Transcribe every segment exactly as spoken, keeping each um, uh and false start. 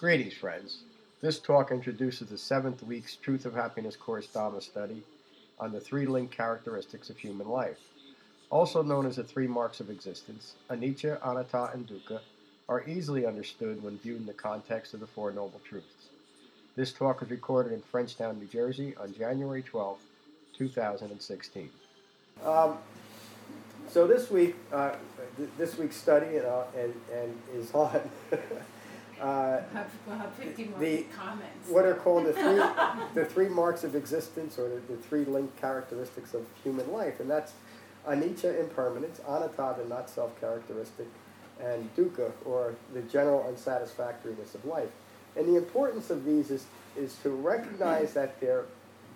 Greetings, friends. This talk introduces the seventh week's Truth of Happiness Course Dharma study on the three linked characteristics of human life. Also known as the three marks of existence, anicca, anatta, and dukkha, are easily understood when viewed in the context of the Four Noble Truths. This talk was recorded in Frenchtown, New Jersey on January twelfth, two thousand sixteen. Um, so this week, uh, th- this week's study uh, and, and is on Uh, we'll, have, we'll have fifty more the, comments. What are called the three, the three marks of existence, or the, the three linked characteristics of human life, and that's anicca, impermanence, anatta, the not self characteristic, and dukkha, or the general unsatisfactoriness of life. And the importance of these is is to recognize that they're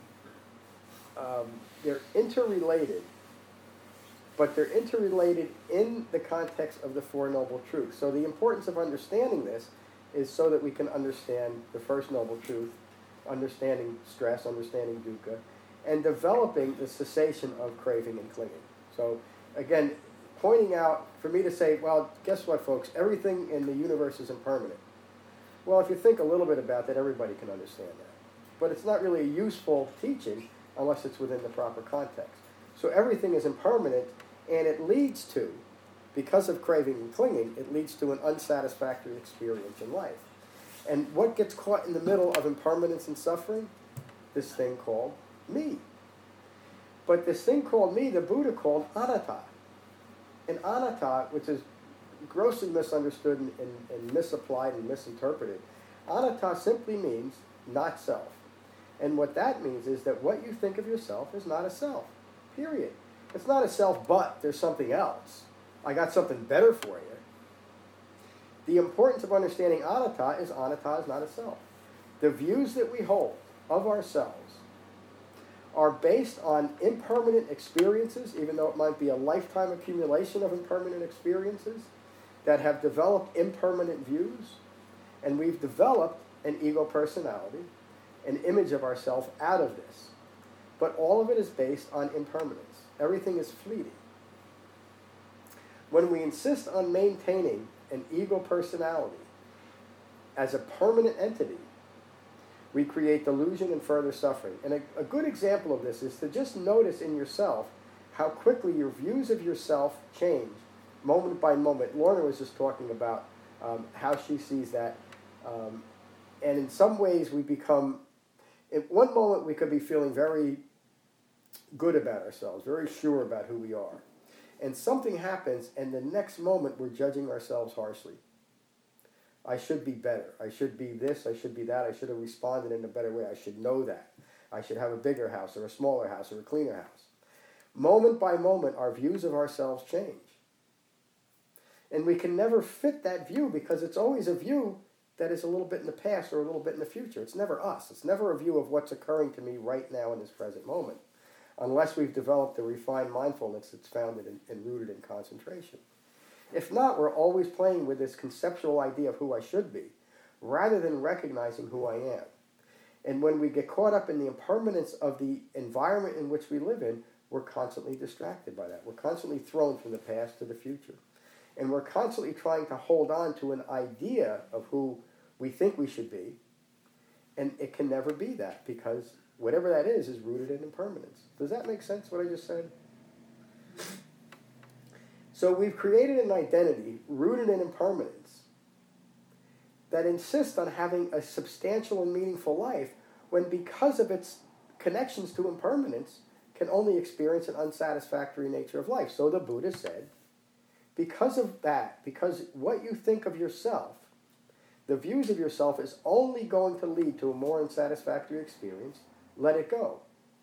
um, they're interrelated, but they're interrelated in the context of the Four Noble Truths. So the importance of understanding this is so that we can understand the first noble truth, understanding stress, understanding dukkha, and developing the cessation of craving and clinging. So again, pointing out, for me to say, well, guess what, folks, everything in the universe is impermanent. Well, if you think a little bit about that, everybody can understand that. But it's not really a useful teaching unless it's within the proper context. So everything is impermanent, and it leads to, because of craving and clinging, it leads to an unsatisfactory experience in life. And what gets caught in the middle of impermanence and suffering? This thing called me. But this thing called me, the Buddha called anatta. And anatta, which is grossly misunderstood and, and, and misapplied and misinterpreted, anatta simply means not self. And what that means is that what you think of yourself is not a self, period. It's not a self, but there's something else. I got something better for you. The importance of understanding anatta is anatta is not a self. The views that we hold of ourselves are based on impermanent experiences, even though it might be a lifetime accumulation of impermanent experiences that have developed impermanent views, and we've developed an ego personality, an image of ourselves out of this. But all of it is based on impermanence. Everything is fleeting. When we insist on maintaining an ego personality as a permanent entity, we create delusion and further suffering. And a, a good example of this is to just notice in yourself how quickly your views of yourself change moment by moment. Lorna was just talking about um, how she sees that. Um, and in some ways we become, at one moment we could be feeling very good about ourselves, very sure about who we are. And something happens, and the next moment we're judging ourselves harshly. I should be better. I should be this. I should be that. I should have responded in a better way. I should know that. I should have a bigger house or a smaller house or a cleaner house. Moment by moment, our views of ourselves change. And we can never fit that view because it's always a view that is a little bit in the past or a little bit in the future. It's never us. It's never a view of what's occurring to me right now in this present moment, unless we've developed a refined mindfulness that's founded in, and rooted in concentration. If not, we're always playing with this conceptual idea of who I should be, rather than recognizing who I am. And when we get caught up in the impermanence of the environment in which we live in, we're constantly distracted by that. We're constantly thrown from the past to the future. And we're constantly trying to hold on to an idea of who we think we should be, and it can never be that, because whatever that is, is rooted in impermanence. Does that make sense, what I just said? So we've created an identity rooted in impermanence that insists on having a substantial and meaningful life when, because of its connections to impermanence, can only experience an unsatisfactory nature of life. So the Buddha said, because of that, because what you think of yourself, the views of yourself is only going to lead to a more unsatisfactory experience, let it go.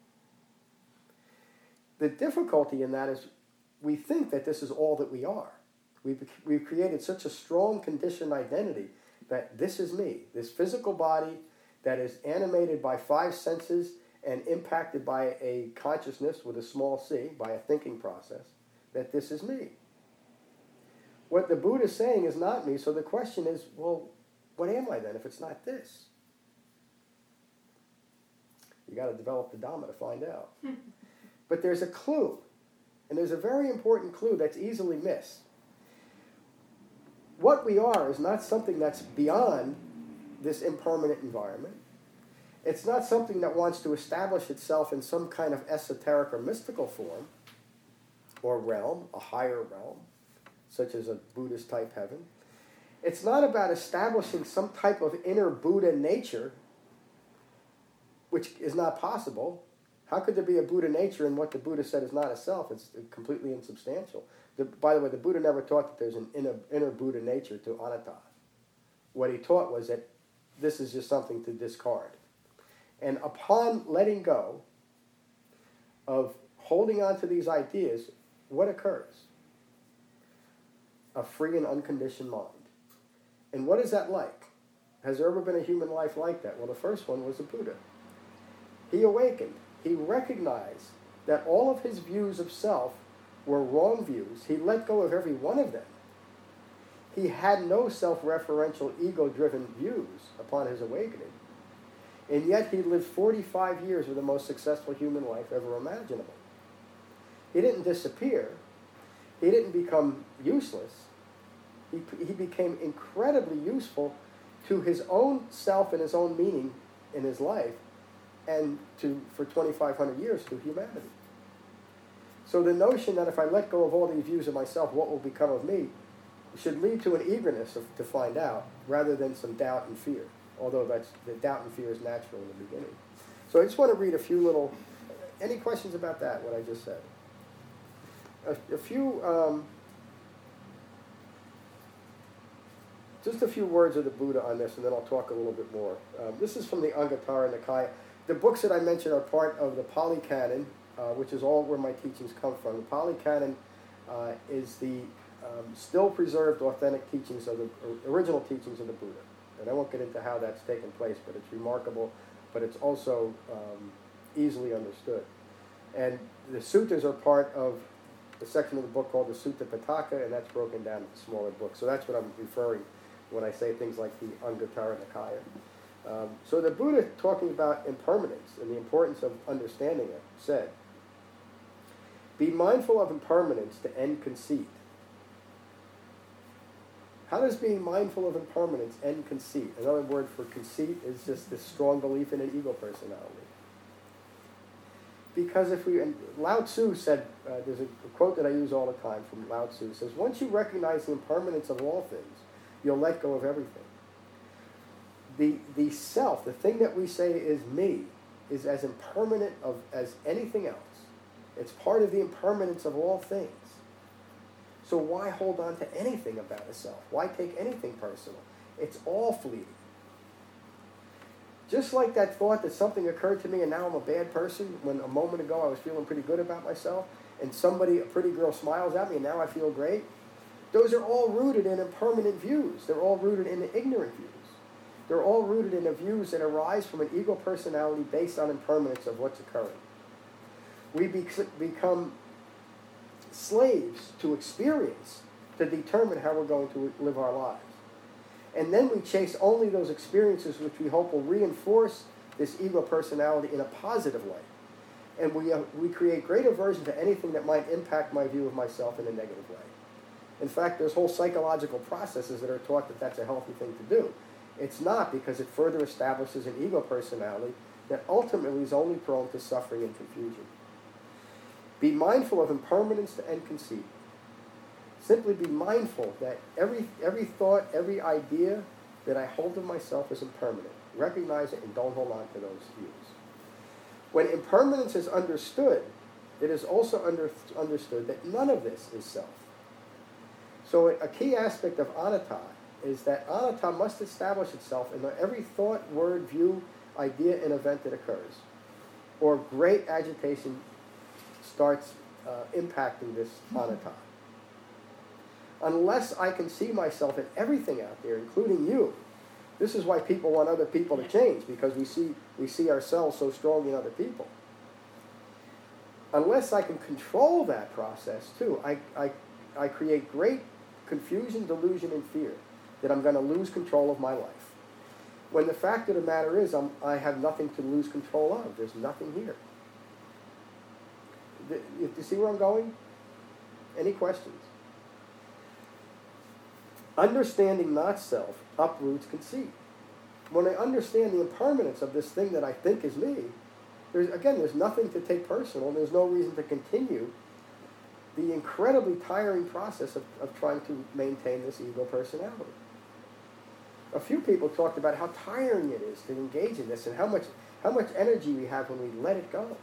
The difficulty in that is we think that this is all that we are. We've, we've created such a strong conditioned identity that this is me, this physical body that is animated by five senses and impacted by a consciousness with a small c, by a thinking process, that this is me. What the Buddha is saying is not me, so the question is, well, what am I then if it's not this? You got to develop the Dhamma to find out. But there's a clue, and there's a very important clue that's easily missed. What we are is not something that's beyond this impermanent environment. It's not something that wants to establish itself in some kind of esoteric or mystical form or realm, a higher realm, such as a Buddhist type heaven. It's not about establishing some type of inner Buddha nature, which is not possible. How could there be a Buddha nature in what the Buddha said is not a self? It's completely insubstantial. The, by the way, the Buddha never taught that there's an inner, inner Buddha nature to anatta. What he taught was that this is just something to discard. And upon letting go of holding on to these ideas, what occurs? A free and unconditioned mind. And what is that like? Has there ever been a human life like that? Well, the first one was the Buddha. He awakened. He recognized that all of his views of self were wrong views. He let go of every one of them. He had no self-referential, ego-driven views upon his awakening. And yet he lived forty-five years with the most successful human life ever imaginable. He didn't disappear. He didn't become useless. He, he became incredibly useful to his own self and his own meaning in his life, and to for twenty-five hundred years to humanity. So the notion that if I let go of all these views of myself, what will become of me, should lead to an eagerness of, to find out, rather than some doubt and fear. Although that's, the doubt and fear is natural in the beginning. So I just want to read a few little, any questions about that, what I just said? A, a few, um, just a few words of the Buddha on this, and then I'll talk a little bit more. Um, this is from the Anguttara Nikaya. The books that I mentioned are part of the Pali Canon, uh, which is all where my teachings come from. The Pali Canon uh, is the um, still preserved authentic teachings of the original teachings of the Buddha. And I won't get into how that's taken place, but it's remarkable, but it's also um, easily understood. And the suttas are part of the section of the book called the Sutta Pitaka, and that's broken down into smaller books. So that's what I'm referring when I say things like the Anguttara Nikaya. Um, so the Buddha, talking about impermanence and the importance of understanding it, said, "Be mindful of impermanence to end conceit." How does being mindful of impermanence end conceit? Another word for conceit is just this strong belief in an ego personality. Because if we, and Lao Tzu said, uh, there's a, a quote that I use all the time from Lao Tzu, it says, once you recognize the impermanence of all things, you'll let go of everything. The, the self, the thing that we say is me, is as impermanent of, as anything else. It's part of the impermanence of all things. So why hold on to anything about a self? Why take anything personal? It's all fleeting. Just like that thought that something occurred to me and now I'm a bad person, when a moment ago I was feeling pretty good about myself, and somebody, a pretty girl, smiles at me and now I feel great. Those are all rooted in impermanent views. They're all rooted in the ignorant views. They're all rooted in the views that arise from an ego personality based on impermanence of what's occurring. We be- become slaves to experience to determine how we're going to live our lives. And then we chase only those experiences which we hope will reinforce this ego personality in a positive way. And we, uh, we create great aversion to anything that might impact my view of myself in a negative way. In fact, there's whole psychological processes that are taught that that's a healthy thing to do. It's not, because it further establishes an ego personality that ultimately is only prone to suffering and confusion. Be mindful of impermanence to end conceit. Simply be mindful that every every thought, every idea that I hold of myself is impermanent. Recognize it and don't hold on to those views. When impermanence is understood, it is also under, understood that none of this is self. So a key aspect of anatta is that anatta must establish itself in every thought, word, view, idea, and event that occurs, or great agitation starts uh, impacting this anatta. Unless I can see myself in everything out there, including you. This is why people want other people to change, because we see we see ourselves so strongly in other people. Unless I can control that process too, I, I, I create great confusion, delusion, and fear that I'm going to lose control of my life. When the fact of the matter is, I'm, I have nothing to lose control of. There's nothing here. Do you see where I'm going? Any questions? Understanding not self uproots conceit. When I understand the impermanence of this thing that I think is me, there's, again, there's nothing to take personal, and there's no reason to continue the incredibly tiring process of, of trying to maintain this ego personality. A few people talked about how tiring it is to engage in this and how much, how much energy we have when we let it go.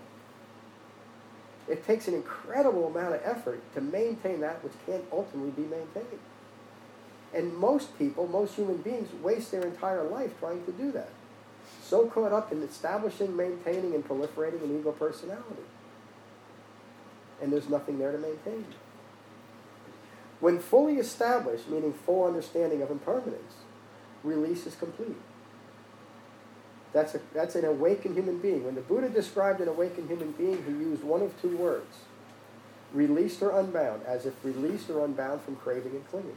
It takes an incredible amount of effort to maintain that which can't ultimately be maintained. And most people, most human beings, waste their entire life trying to do that. So caught up in establishing, maintaining, and proliferating an ego personality. And there's nothing there to maintain. When fully established, meaning full understanding of impermanence, release is complete. That's, a, that's an awakened human being. When the Buddha described an awakened human being, he used one of two words: released or unbound, as if released or unbound from craving and clinging.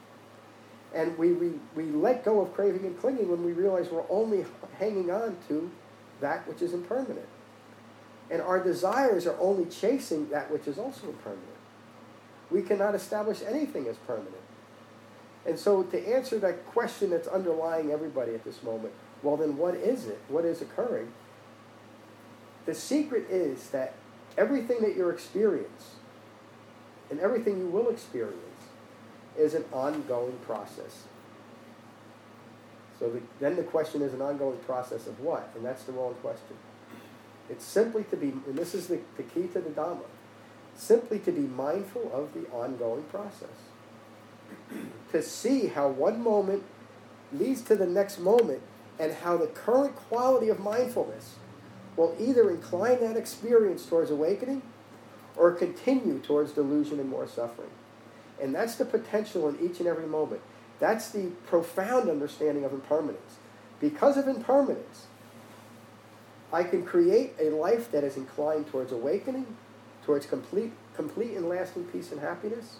And we, we, we let go of craving and clinging when we realize we're only hanging on to that which is impermanent. And our desires are only chasing that which is also impermanent. We cannot establish anything as permanent. And so to answer that question that's underlying everybody at this moment, well then what is it? What is occurring? The secret is that everything that you experience and everything you will experience is an ongoing process. So the, then the question is an ongoing process of what? And that's the wrong question. It's simply to be, and this is the, the key to the Dhamma, simply to be mindful of the ongoing process. To see how one moment leads to the next moment and how the current quality of mindfulness will either incline that experience towards awakening or continue towards delusion and more suffering. And that's the potential in each and every moment. That's the profound understanding of impermanence. Because of impermanence, I can create a life that is inclined towards awakening, towards complete, complete and lasting peace and happiness,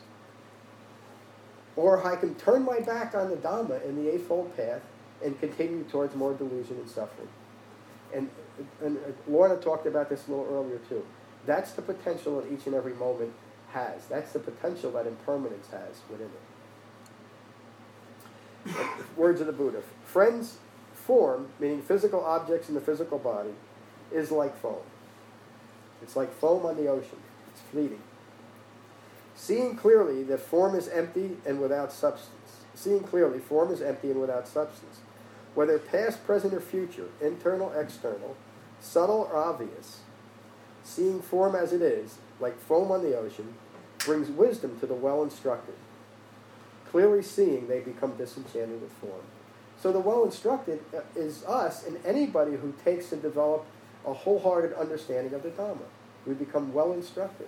or I can turn my back on the Dhamma and the Eightfold Path and continue towards more delusion and suffering. And, and Lorna talked about this a little earlier too. That's the potential that each and every moment has. That's the potential that impermanence has within it. Words of the Buddha. Friends, form, meaning physical objects in the physical body, is like foam. It's like foam on the ocean. It's fleeting. Seeing clearly that form is empty and without substance. Seeing clearly, form is empty and without substance. Whether past, present, or future, internal, external, subtle or obvious, seeing form as it is, like foam on the ocean, brings wisdom to the well-instructed. Clearly seeing, they become disenchanted with form. So the well-instructed is us and anybody who takes to develop a wholehearted understanding of the Dhamma. We become well-instructed.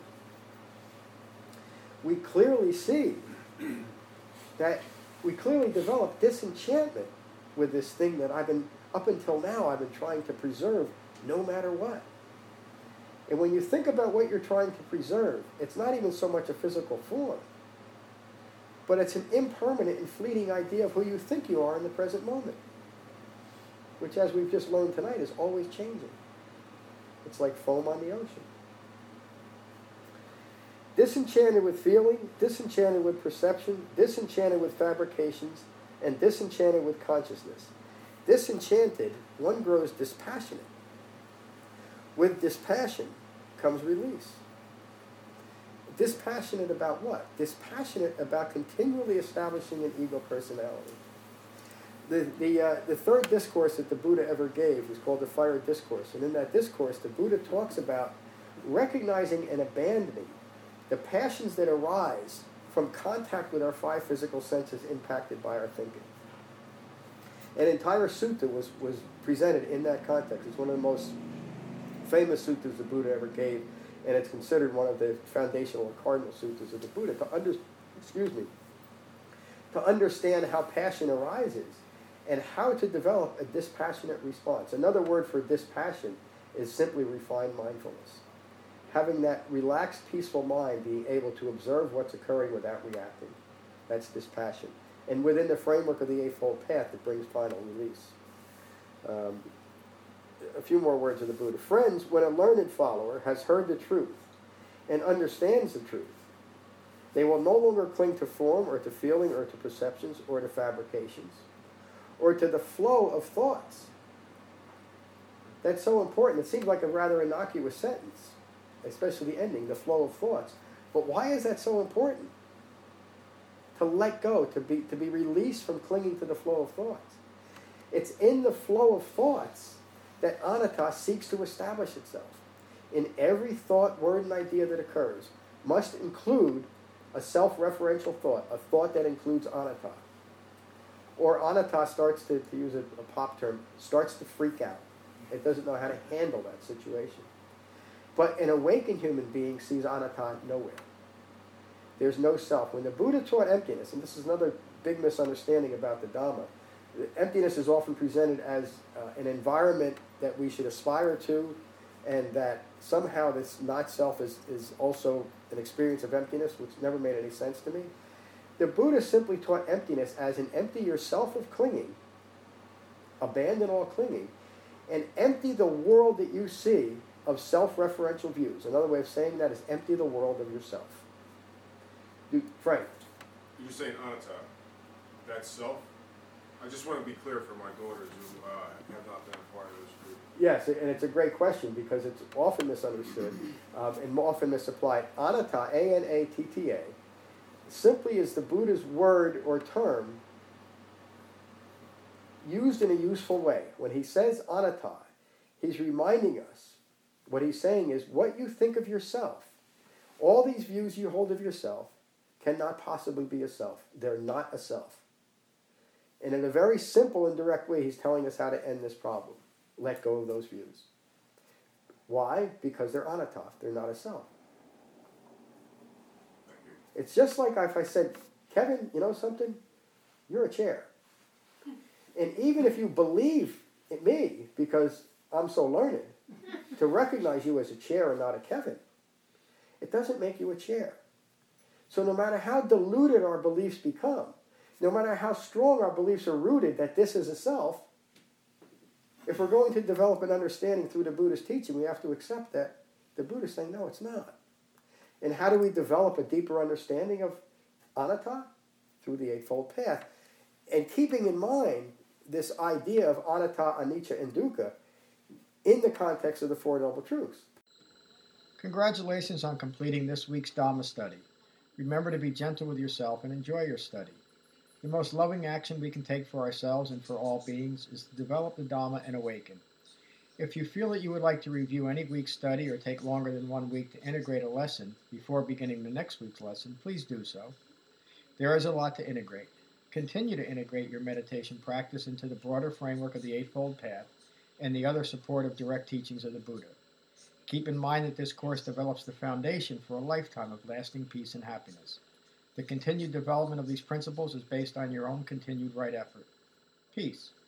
We clearly see that we clearly develop disenchantment with this thing that I've been, up until now, I've been trying to preserve no matter what. And when you think about what you're trying to preserve, it's not even so much a physical form, but it's an impermanent and fleeting idea of who you think you are in the present moment, which, as we've just learned tonight, is always changing. It's like foam on the ocean. Disenchanted with feeling, disenchanted with perception, disenchanted with fabrications, and disenchanted with consciousness. Disenchanted, one grows dispassionate. With dispassion comes release. Dispassionate about what? Dispassionate about continually establishing an ego personality. The, the, uh, the third discourse that the Buddha ever gave was called the Fire Discourse. And in that discourse, the Buddha talks about recognizing and abandoning the passions that arise from contact with our five physical senses impacted by our thinking. An entire sutta was, was presented in that context. It's one of the most famous suttas the Buddha ever gave, and it's considered one of the foundational or cardinal suttas of the Buddha. To under, excuse me, to understand how passion arises and how to develop a dispassionate response. Another word for dispassion is simply refined mindfulness. Having that relaxed, peaceful mind, being able to observe what's occurring without reacting. That's dispassion. And within the framework of the Eightfold Path, it brings final release. Um, a few more words of the Buddha. Friends, when a learned follower has heard the truth and understands the truth, they will no longer cling to form or to feeling or to perceptions or to fabrications, or to the flow of thoughts. That's so important. It seems like a rather innocuous sentence, especially the ending, the flow of thoughts. But why is that so important? To let go, to be, to be released from clinging to the flow of thoughts. It's in the flow of thoughts that anatta seeks to establish itself. In every thought, word, and idea that occurs must include a self-referential thought, a thought that includes anatta. Or anatta starts to, to use a, a pop term, starts to freak out. It doesn't know how to handle that situation. But an awakened human being sees anatta nowhere. There's no self. When the Buddha taught emptiness, and this is another big misunderstanding about the Dhamma, emptiness is often presented as uh, an environment that we should aspire to, and that somehow this not self is, is also an experience of emptiness, which never made any sense to me. The Buddha simply taught emptiness as an empty yourself of clinging, abandon all clinging, and empty the world that you see of self-referential views. Another way of saying that is empty the world of yourself. Do, Frank? You're saying anatta, that's self? I just want to be clear for my daughters who uh, have not been a part of this group. Yes, and it's a great question because it's often misunderstood um, and often misapplied. Anatta, A N A T T A, simply is the Buddha's word or term used in a useful way. When he says anatta, he's reminding us, what he's saying is what you think of yourself, all these views you hold of yourself cannot possibly be a self. They're not a self. And in a very simple and direct way, he's telling us how to end this problem. Let go of those views. Why? Because they're anatta. They're not a self. It's just like if I said, Kevin, you know something? You're a chair. And even if you believe in me, because I'm so learned, to recognize you as a chair and not a Kevin, it doesn't make you a chair. So no matter how diluted our beliefs become, no matter how strong our beliefs are rooted that this is a self, if we're going to develop an understanding through the Buddha's teaching, we have to accept that the Buddha's saying, no, it's not. And how do we develop a deeper understanding of anatta? Through the Eightfold Path. And keeping in mind this idea of anatta, anicca, and dukkha in the context of the Four Noble Truths. Congratulations on completing this week's Dhamma study. Remember to be gentle with yourself and enjoy your study. The most loving action we can take for ourselves and for all beings is to develop the Dhamma and awaken. If you feel that you would like to review any week's study or take longer than one week to integrate a lesson before beginning the next week's lesson, please do so. There is a lot to integrate. Continue to integrate your meditation practice into the broader framework of the Eightfold Path and the other supportive direct teachings of the Buddha. Keep in mind that this course develops the foundation for a lifetime of lasting peace and happiness. The continued development of these principles is based on your own continued right effort. Peace.